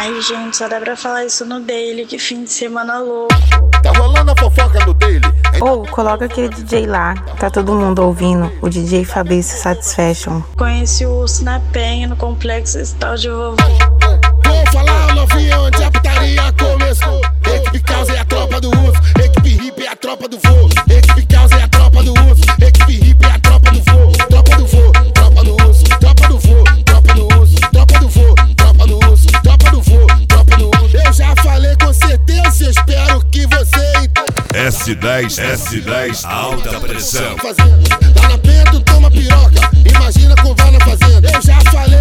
Ai, gente, só dá pra falar isso no Daily, que fim de semana louco. Tá rolando a fofoca no Daily? Coloca aquele DJ lá, tá todo mundo ouvindo, o DJ Fabrício Satisfaction. Conheci o urso na penha, no complexo Estatal de Vovô. Vou falar, novinha, onde a putaria começou. Equipe Causa é a tropa do urso, equipe hippie é a tropa do voo. Equipe Causa é a tropa do urso, equipe hippie é a tropa do voo. Tropa do voo, tropa do urso, tropa do voo, tropa do urso, tropa do voo, tropa do urso, tropa do voo, tropa do urso. Eu já falei com certeza, espero que você entenda. S10, alta pressão. Tá na penha, tu toma piroca, imagina como vai na fazenda. Eu já falei